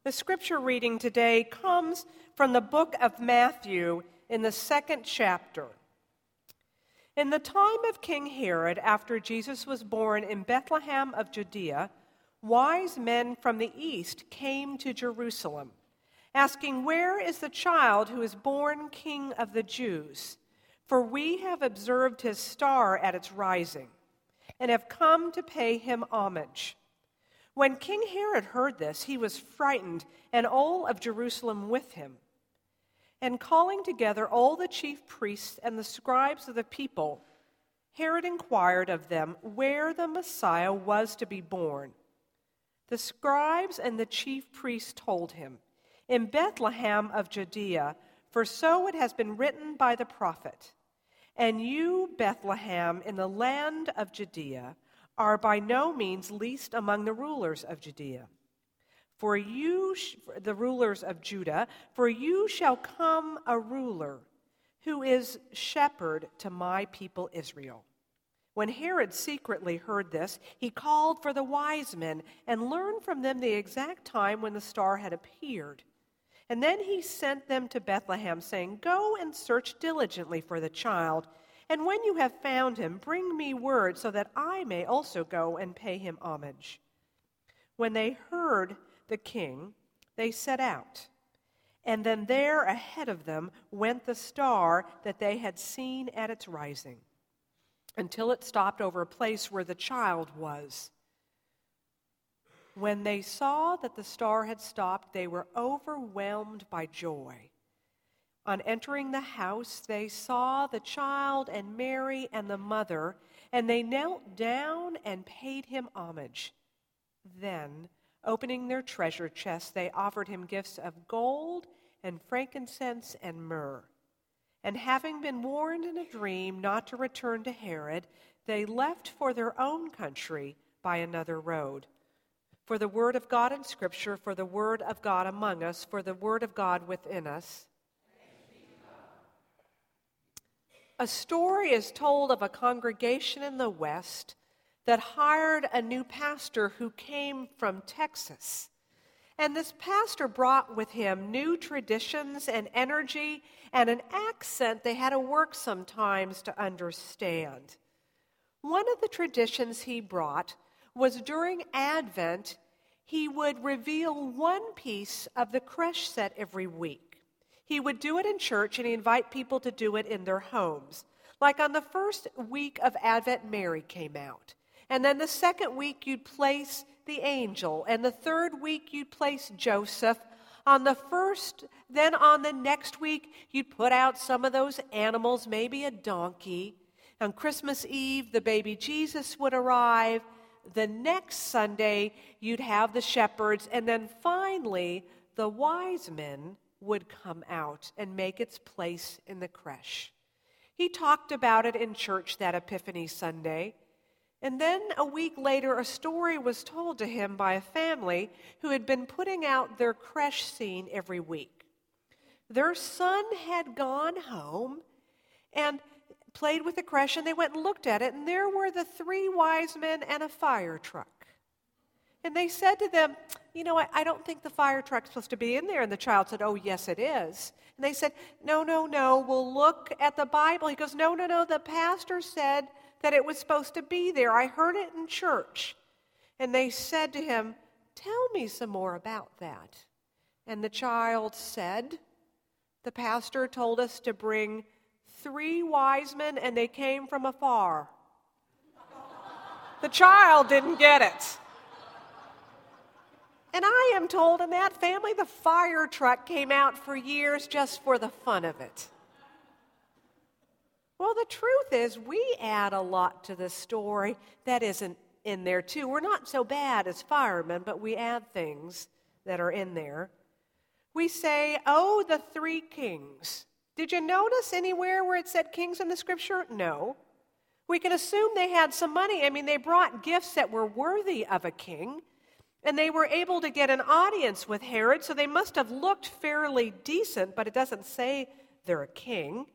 The scripture reading today comes from the book of Matthew in the 2nd chapter. In the time of King Herod, after Jesus was born in Bethlehem of Judea, wise men from the east came to Jerusalem, asking, "Where is the child who is born King of the Jews? For we have observed his star at its rising, and have come to pay him homage." When King Herod heard this, he was frightened, and all of Jerusalem with him. And calling together all the chief priests and the scribes of the people, Herod inquired of them where the Messiah was to be born. The scribes and the chief priests told him, "In Bethlehem of Judea, for so it has been written by the prophet, 'And you, Bethlehem, in the land of Judea, are by no means least among the rulers of Judea. For you, the rulers of Judah, for you shall come a ruler who is shepherd to my people Israel.'" When Herod secretly heard this, he called for the wise men and learned from them the exact time when the star had appeared. And then he sent them to Bethlehem, saying, "Go and search diligently for the child, and when you have found him, bring me word so that I may also go and pay him homage." When they heard the king, they set out. And then there ahead of them went the star that they had seen at its rising, until it stopped over a place where the child was. When they saw that the star had stopped, they were overwhelmed by joy. On entering the house, they saw the child and Mary and the mother, and they knelt down and paid him homage. Then, opening their treasure chests, they offered him gifts of gold and frankincense and myrrh. And having been warned in a dream not to return to Herod, they left for their own country by another road. For the word of God in Scripture, for the word of God among us, for the word of God within us. A story is told of a congregation in the West that hired a new pastor who came from Texas. And this pastor brought with him new traditions and energy and an accent they had to work sometimes to understand. One of the traditions he brought was during Advent, he would reveal one piece of the creche set every week. He would do it in church, and he'd invite people to do it in their homes. Like on the first week of Advent, Mary came out. And then the second week, you'd place the angel. And the third week, you'd place Joseph. On the next week, you'd put out some of those animals, maybe a donkey. On Christmas Eve, the baby Jesus would arrive. The next Sunday, you'd have the shepherds. And then finally, the wise men would come out and make its place in the creche. He talked about it in church that Epiphany Sunday. And then a week later, a story was told to him by a family who had been putting out their creche scene every week. Their son had gone home and played with the creche, and they went and looked at it, and there were the three wise men and a fire truck. And they said to them, I don't think the fire truck's supposed to be in there. And the child said, "Oh, yes, it is." And they said, No, we'll look at the Bible. He goes, No, the pastor said that it was supposed to be there. I heard it in church. And they said to him, "Tell me some more about that." And the child said, "The pastor told us to bring 3 wise men, and they came from afar." The child didn't get it. And I am told in that family, the fire truck came out for years just for the fun of it. Well, the truth is, we add a lot to the story that isn't in there, too. We're not so bad as firemen, but we add things that are in there. We say, "Oh, the 3 kings." Did you notice anywhere where it said kings in the Scripture? No. We can assume they had some money. They brought gifts that were worthy of a king. And they were able to get an audience with Herod, so they must have looked fairly decent, but it doesn't say they're a king.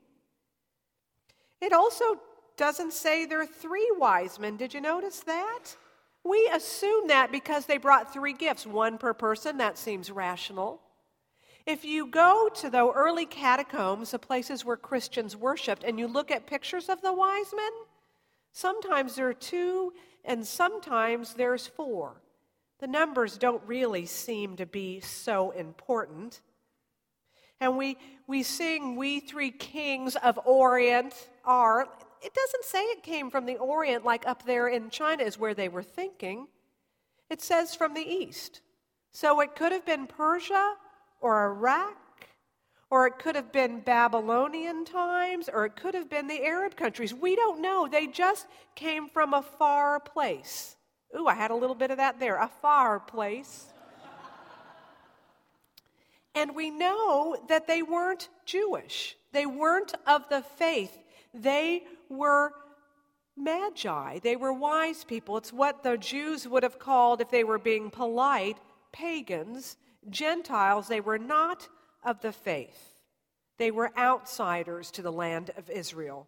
It also doesn't say there are 3 wise men. Did you notice that? We assume that because they brought 3 gifts, 1 per person. That seems rational. If you go to the early catacombs, the places where Christians worshiped, and you look at pictures of the wise men, sometimes there are 2 and sometimes there's 4. The numbers don't really seem to be so important. And we sing, "We 3 kings of Orient are." It doesn't say it came from the Orient like up there in China is where they were thinking. It says from the East. So it could have been Persia or Iraq, or it could have been Babylonian times, or it could have been the Arab countries. We don't know. They just came from a far place. Ooh, I had a little bit of that there, a far place. And we know that they weren't Jewish. They weren't of the faith. They were magi. They were wise people. It's what the Jews would have called, if they were being polite, pagans, Gentiles. They were not of the faith. They were outsiders to the land of Israel.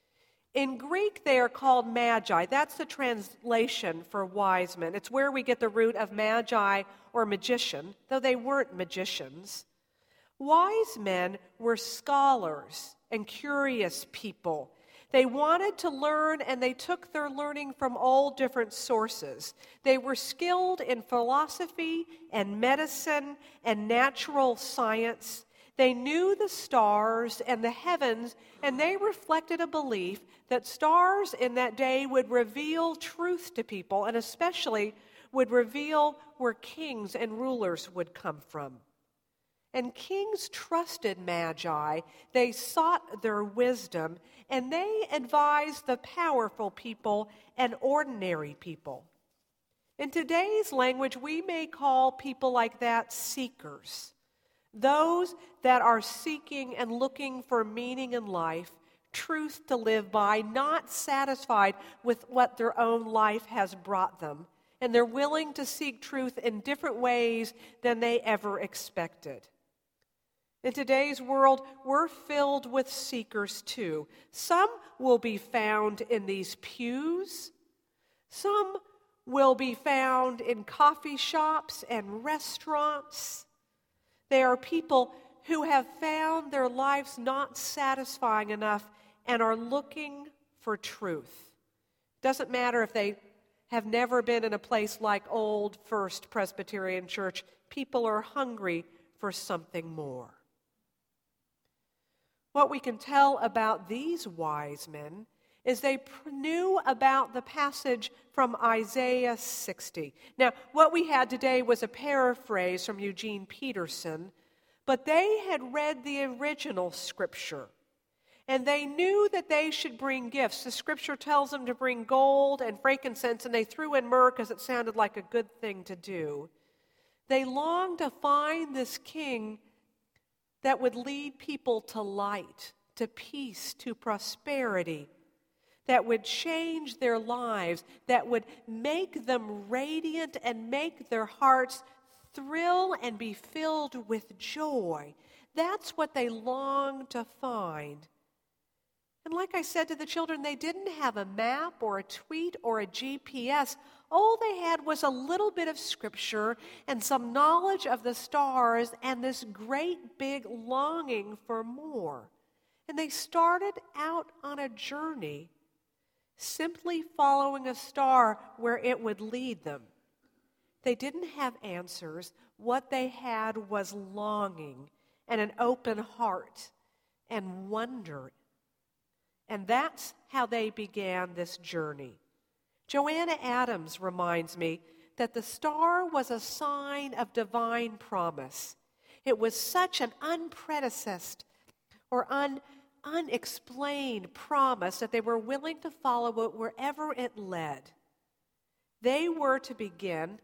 In Greek, they are called magi. That's the translation for wise men. It's where we get the root of magi or magician, though they weren't magicians. Wise men were scholars and curious people. They wanted to learn, and they took their learning from all different sources. They were skilled in philosophy and medicine and natural science. They knew the stars and the heavens, and they reflected a belief that stars in that day would reveal truth to people, and especially would reveal where kings and rulers would come from. And kings trusted magi. They sought their wisdom, and they advised the powerful people and ordinary people. In today's language, we may call people like that seekers. Those that are seeking and looking for meaning in life, truth to live by, not satisfied with what their own life has brought them. And they're willing to seek truth in different ways than they ever expected. In today's world, we're filled with seekers too. Some will be found in these pews. Some will be found in coffee shops and restaurants. They are people who have found their lives not satisfying enough and are looking for truth. Doesn't matter if they have never been in a place like Old First Presbyterian Church. People are hungry for something more. What we can tell about these wise men is they knew about the passage from Isaiah 60. Now, what we had today was a paraphrase from Eugene Peterson, but they had read the original scripture, and they knew that they should bring gifts. The scripture tells them to bring gold and frankincense, and they threw in myrrh because it sounded like a good thing to do. They longed to find this king that would lead people to light, to peace, to prosperity, that would change their lives, that would make them radiant and make their hearts thrill and be filled with joy. That's what they longed to find. And like I said to the children, they didn't have a map or a tweet or a GPS. All they had was a little bit of scripture and some knowledge of the stars and this great big longing for more. And they started out on a journey, simply following a star where it would lead them. They didn't have answers. What they had was longing and an open heart and wonder. And that's how they began this journey. Joanna Adams reminds me that the star was a sign of divine promise. It was such an unprecedented or unexplained promise that they were willing to follow it wherever it led. They were to begin,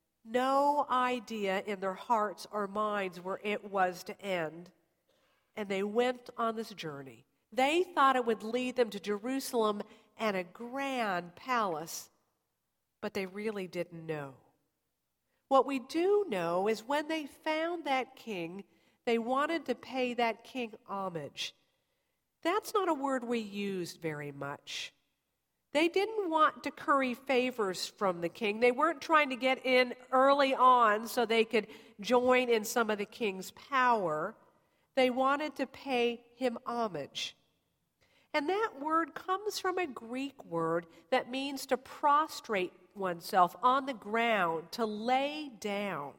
no idea in their hearts or minds where it was to end, and they went on this journey. They thought it would lead them to Jerusalem and a grand palace, but they really didn't know. What we do know is when they found that king, they wanted to pay that king homage. That's not a word we use very much. They didn't want to curry favors from the king. They weren't trying to get in early on so they could join in some of the king's power. They wanted to pay him homage. And that word comes from a Greek word that means to prostrate oneself on the ground, to lay down.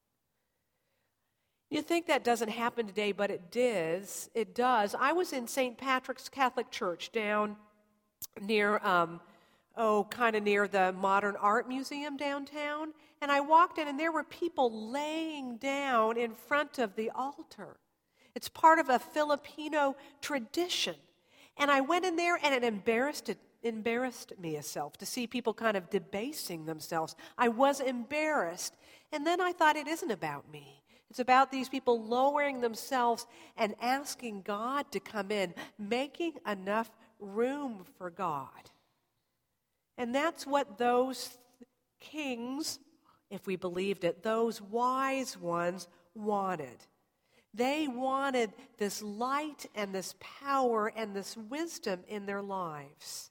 You think that doesn't happen today, but it does. It does. I was in St. Patrick's Catholic Church down near, kind of near the Modern Art Museum downtown, and I walked in, and there were people laying down in front of the altar. It's part of a Filipino tradition. And I went in there, and it embarrassed me myself to see people kind of debasing themselves. I was embarrassed. And then I thought, it isn't about me. It's about these people lowering themselves and asking God to come in, making enough room for God. And that's what those kings, if we believed it, those wise ones wanted. They wanted this light and this power and this wisdom in their lives.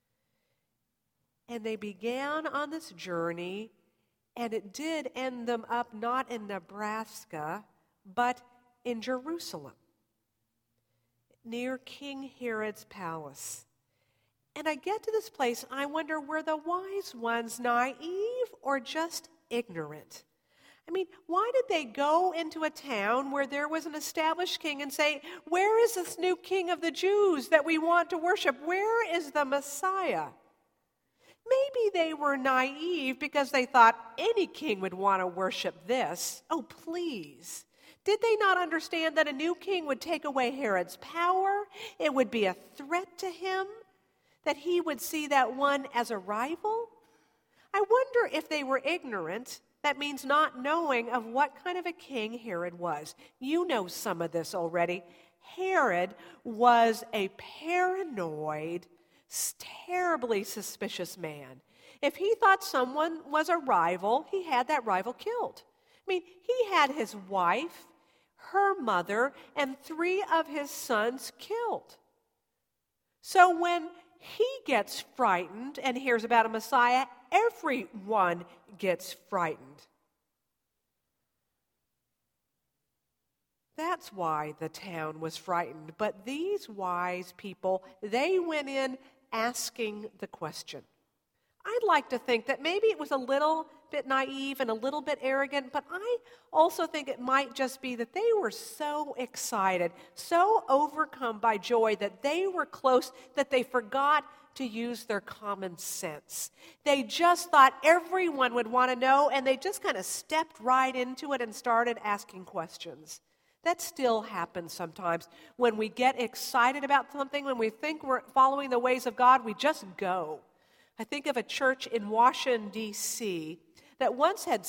And they began on this journey, and it did end them up not in Nebraska, but in Jerusalem, near King Herod's palace. And I get to this place, I wonder, were the wise ones naive or just ignorant? I mean, why did they go into a town where there was an established king and say, where is this new king of the Jews that we want to worship? Where is the Messiah? Maybe they were naive because they thought any king would want to worship this. Oh, please. Did they not understand that a new king would take away Herod's power? It would be a threat to him, that he would see that one as a rival? I wonder if they were ignorant. That means not knowing of what kind of a king Herod was. You know some of this already. Herod was a paranoid, terribly suspicious man. If he thought someone was a rival, he had that rival killed. I mean, he had his wife, her mother, and 3 of his sons killed. So when he gets frightened and hears about a Messiah, everyone gets frightened. That's why the town was frightened. But these wise people, they went in asking the question. I'd like to think that maybe it was a little bit naive and a little bit arrogant, but I also think it might just be that they were so excited, so overcome by joy that they were close that they forgot to use their common sense. They just thought everyone would want to know, and they just kind of stepped right into it and started asking questions. That still happens sometimes. When we get excited about something, when we think we're following the ways of God, we just go. I think of a church in Washington, D.C., that once had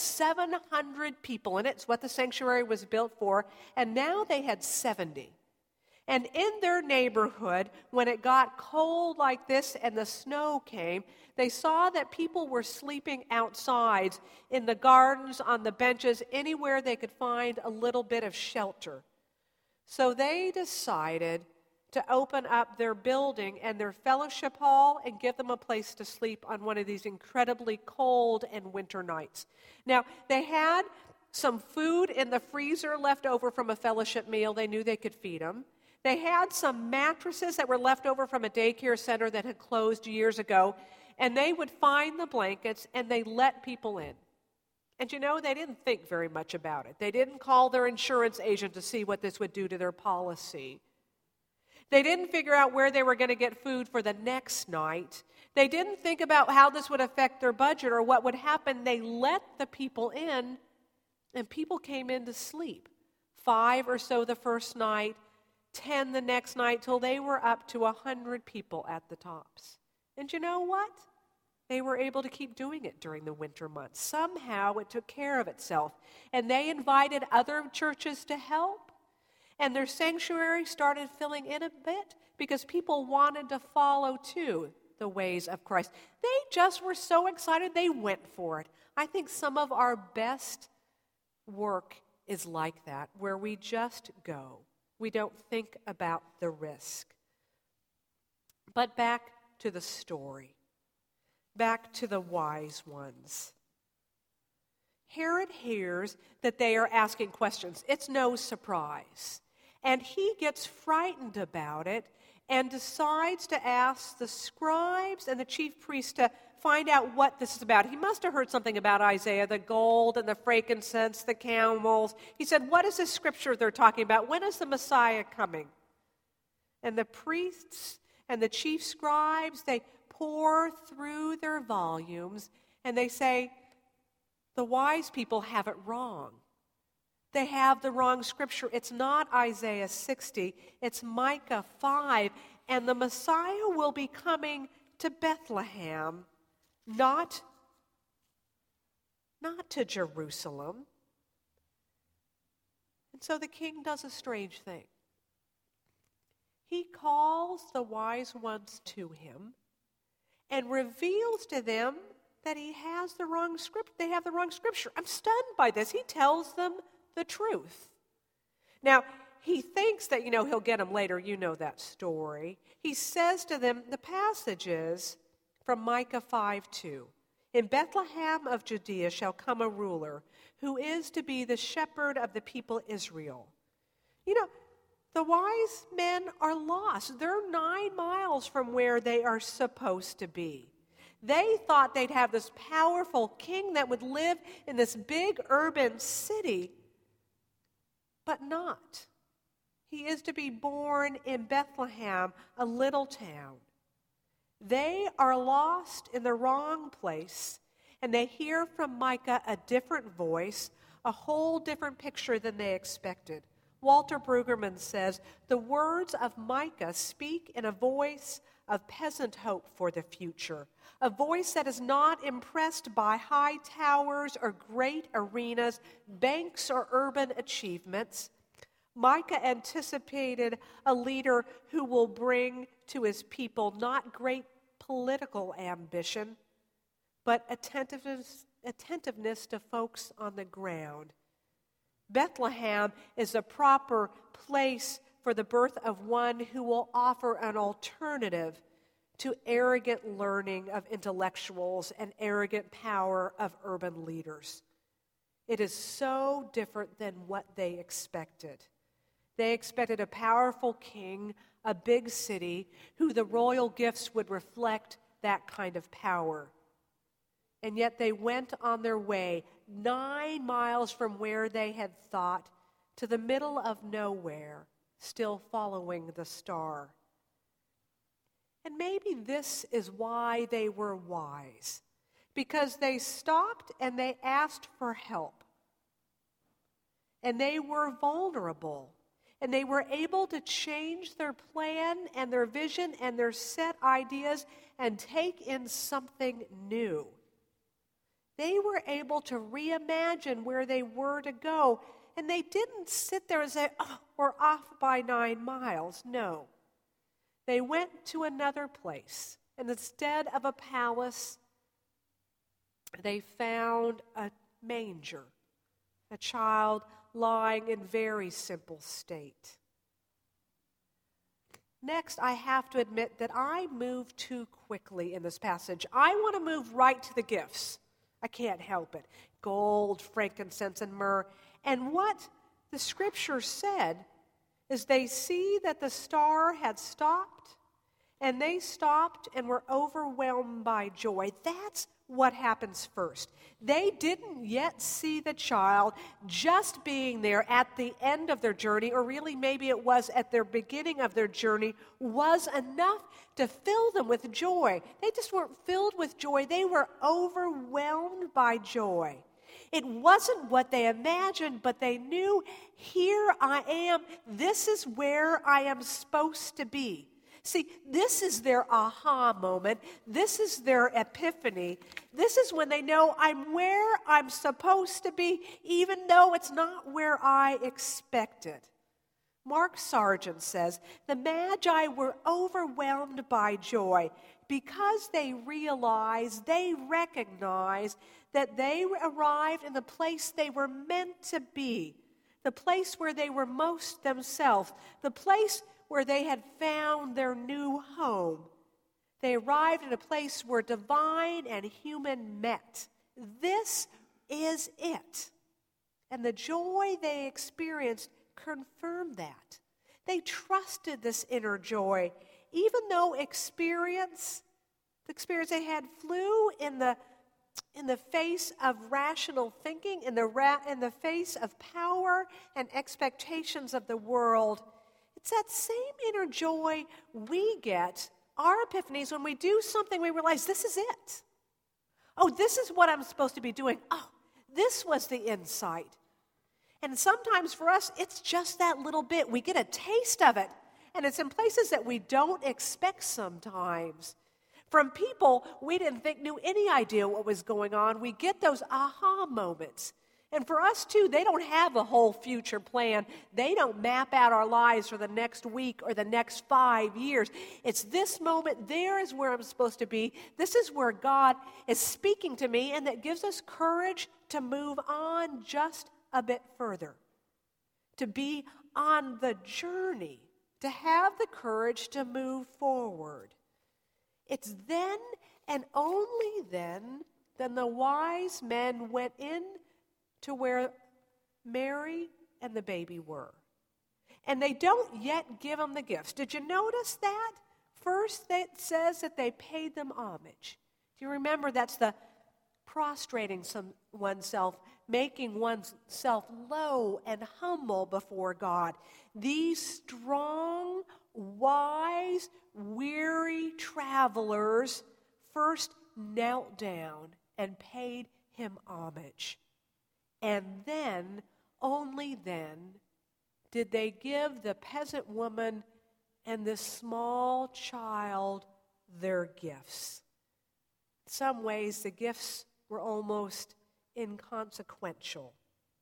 700 people in it. It's what the sanctuary was built for, and now they had 70. And in their neighborhood, when it got cold like this and the snow came, they saw that people were sleeping outside in the gardens, on the benches, anywhere they could find a little bit of shelter. So they decided to open up their building and their fellowship hall and give them a place to sleep on one of these incredibly cold and winter nights. Now, they had some food in the freezer left over from a fellowship meal. They knew they could feed them. They had some mattresses that were left over from a daycare center that had closed years ago, and they would find the blankets and they let people in. And you know, they didn't think very much about it. They didn't call their insurance agent to see what this would do to their policy. They didn't figure out where they were going to get food for the next night. They didn't think about how this would affect their budget or what would happen. They let the people in, and people came in to sleep. 5 or so the first night, 10 the next night, till they were up to 100 people at the tops. And you know what? They were able to keep doing it during the winter months. Somehow it took care of itself. And they invited other churches to help. And their sanctuary started filling in a bit because people wanted to follow, too, the ways of Christ. They just were so excited, they went for it. I think some of our best work is like that, where we just go. We don't think about the risk. But back to the story. Back to the wise ones. Herod hears that they are asking questions. It's no surprise. And he gets frightened about it and decides to ask the scribes and the chief priests to find out what this is about. He must have heard something about Isaiah, the gold and the frankincense, the camels. He said, what is this scripture they're talking about? When is the Messiah coming? And the priests and the chief scribes, they pour through their volumes and they say, the wise people have it wrong. They have the wrong scripture. It's not Isaiah 60, it's Micah 5, and the Messiah will be coming to Bethlehem, not to Jerusalem. And so the king does a strange thing. He calls the wise ones to him and reveals to them that he has the wrong script. They have the wrong scripture. I'm stunned by this. He tells them the truth. Now, he thinks that, he'll get them later. You know that story. He says to them, the passage is from Micah 5:2. In Bethlehem of Judea shall come a ruler who is to be the shepherd of the people Israel. The wise men are lost. They're 9 miles from where they are supposed to be. They thought they'd have this powerful king that would live in this big urban city, but not. He is to be born in Bethlehem, a little town. They are lost in the wrong place, and they hear from Micah a different voice, a whole different picture than they expected. Walter Brueggemann says, the words of Micah speak in a voice of peasant hope for the future, a voice that is not impressed by high towers or great arenas, banks or urban achievements. Micah anticipated a leader who will bring to his people not great political ambition, but attentiveness to folks on the ground. Bethlehem is a proper place for the birth of one who will offer an alternative to arrogant learning of intellectuals and arrogant power of urban leaders. It is so different than what they expected. They expected a powerful king, a big city, who the royal gifts would reflect that kind of power. And yet they went on their way 9 miles from where they had thought to the middle of nowhere, still following the star. And maybe this is why they were wise, because they stopped and they asked for help. And they were vulnerable, and they were able to change their plan and their vision and their set ideas and take in something new. They were able to reimagine where they were to go, and they didn't sit there and say, we're off by 9 miles. No. They went to another place, and instead of a palace, they found a manger, a child lying in very simple state. Next, I have to admit that I move too quickly in this passage. I want to move right to the gifts. I can't help it. Gold, frankincense, and myrrh. And what the scripture said is they see that the star had stopped, and they stopped and were overwhelmed by joy. That's what happens first. They didn't yet see the child. Just being there at the end of their journey, or really maybe it was at their beginning of their journey, was enough to fill them with joy. They just weren't filled with joy. They were overwhelmed by joy. It wasn't what they imagined, but they knew, here I am. This is where I am supposed to be. See, this is their aha moment. This is their epiphany. This is when they know I'm where I'm supposed to be, even though it's not where I expected. Mark Sargent says, the Magi were overwhelmed by joy because they realized, they recognized that they arrived in the place they were meant to be, the place where they were most themselves, the place where they had found their new home. They arrived at a place where divine and human met. This is it. And the joy they experienced confirmed that. They trusted this inner joy, even though the experience they had flew in the face of rational thinking, in the face of power and expectations of the world. It's that same inner joy we get, our epiphanies, when we do something we realize this is it. Oh, this is what I'm supposed to be doing. Oh, this was the insight. And sometimes for us, it's just that little bit. We get a taste of it, and it's in places that we don't expect sometimes. From people we didn't think knew any idea what was going on, we get those aha moments. And for us too, they don't have a whole future plan. They don't map out our lives for the next week or the next 5 years. It's this moment, there is where I'm supposed to be. This is where God is speaking to me, and that gives us courage to move on just a bit further. To be on the journey, to have the courage to move forward. It's then and only then the wise men went in to where Mary and the baby were. And they don't yet give them the gifts. Did you notice that? First, it says that they paid them homage. Do you remember that's the prostrating oneself, making oneself low and humble before God. These strong, wise, weary travelers first knelt down and paid him homage. And then, only then, did they give the peasant woman and this small child their gifts. In some ways, the gifts were almost inconsequential.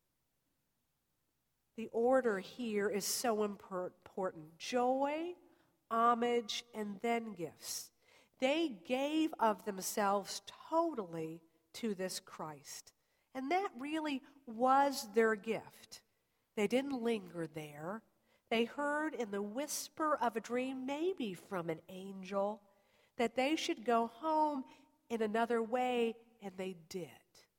The order here is so important. Joy, homage, and then gifts. They gave of themselves totally to this Christ. And that really was their gift. They didn't linger there. They heard in the whisper of a dream, maybe from an angel, that they should go home in another way, and they did.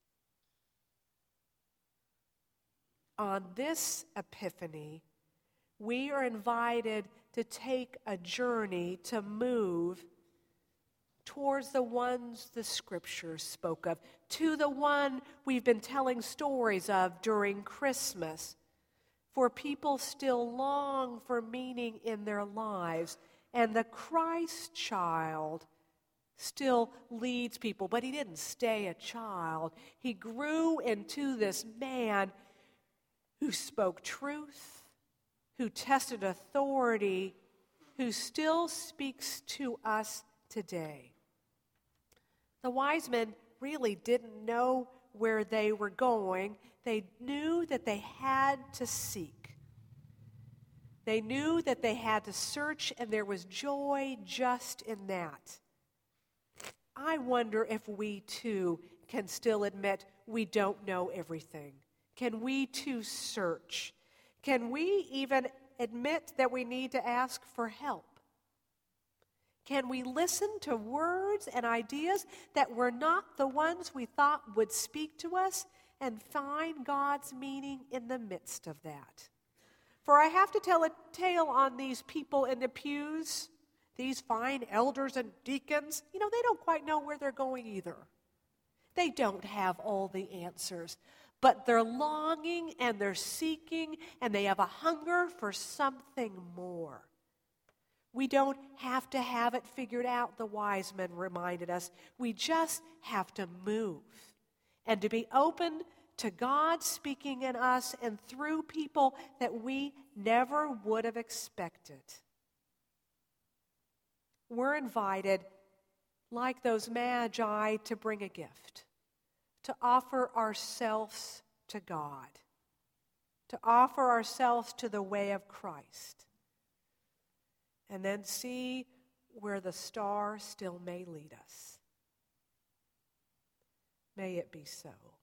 On this Epiphany, we are invited to take a journey to move towards the ones the Scriptures spoke of, to the one we've been telling stories of during Christmas, for people still long for meaning in their lives, and the Christ child still leads people, but he didn't stay a child. He grew into this man who spoke truth, who tested authority, who still speaks to us today. The wise men really didn't know where they were going. They knew that they had to seek. They knew that they had to search, and there was joy just in that. I wonder if we too can still admit we don't know everything. Can we too search? Can we even admit that we need to ask for help? Can we listen to words and ideas that were not the ones we thought would speak to us and find God's meaning in the midst of that? For I have to tell a tale on these people in the pews, these fine elders and deacons. They don't quite know where they're going either. They don't have all the answers, but they're longing and they're seeking, and they have a hunger for something more. We don't have to have it figured out, the wise men reminded us. We just have to move and to be open to God speaking in us and through people that we never would have expected. We're invited, like those magi, to bring a gift, to offer ourselves to God, to offer ourselves to the way of Christ, and then see where the star still may lead us. May it be so.